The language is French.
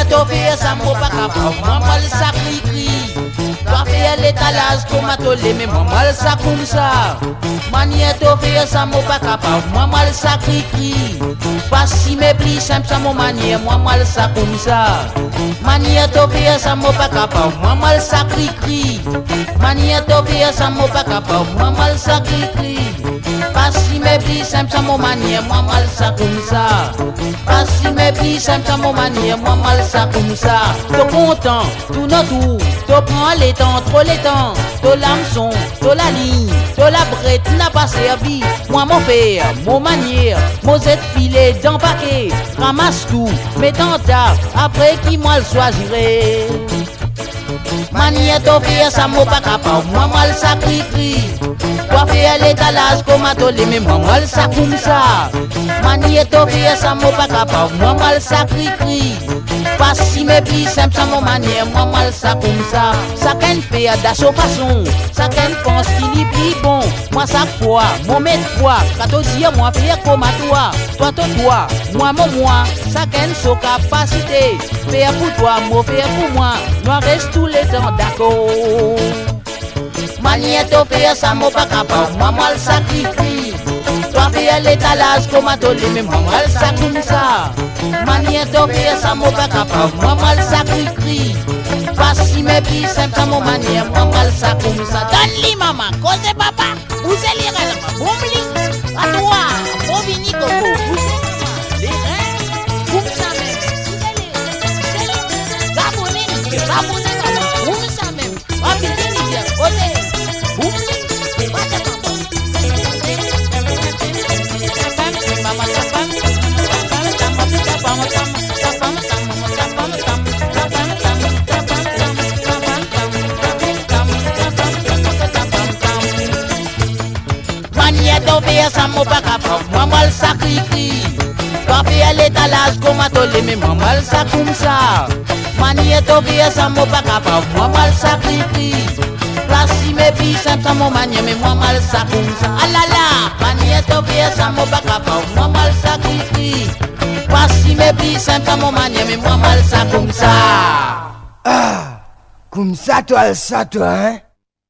to faire ça mon pas capable moi le sacri toi faire l'étalage comme atolé mais moi le sac comme ça manière to faire ça mon pas capable moi le sacri pas si me pli simple ça mon manière moi le sac comme ça manière to faire ça mon pas capable moi le sacri manière to faire ça mon pas capable moi le sacri pas si me pli simple ça mon manière moi le sac comme ça pas si me pli simple ça mon manière moi le sac comme ça to content tout notre tour to prend les temps trop les temps to l'hameçon to la ligne to la brette n'a pas servi moi mon père mon manière mon zette filé dans paquet ramasse tout mets dans ta après qui moi le choisirai manière to faire ça mon pas capable moi le sacrifie toi faire l'étalage comme atolé mais moi le sac comme ça manière to faire ça mon pas capable moi le sacrifie pas si me pli simple ça mon manière moi le sac comme ça ça qu'un fait d'assaut façon ça qu'un pense qu'il y pli bon moi ça quoi mon mettre quoi quand dire moi faire comme toi moi ça qu'un so capacité faire pour toi moi faire pour moi nous reste tous les temps d'accord manière to faire ça mon pas capable moi le sacrifie toi faire l'étalage comme atolé mais moi le sac comme ça manière to faire ça mon pas capable moi le sacrifie pas si me pli simple ça mon manière moi le sac comme ça donne-lui maman cause papa vous allez regarder bon li à toi bon vini coco vous allez les reins comme ça même gabonais comme ça même va venir dire osez to faire ça mon pas capable moi le sacrifie toi faire l'étalage comme atolé mais moi le sac comme ça manière to faire ça mon pas capable moi le sacrifie place si me pli simple ça mon manière mais moi le sac comme ça ah là là manière to faire ça mon pas capable moi le sacrifie place si me pli simple ça mon manière mais moi le sac comme ça comme ça toi hein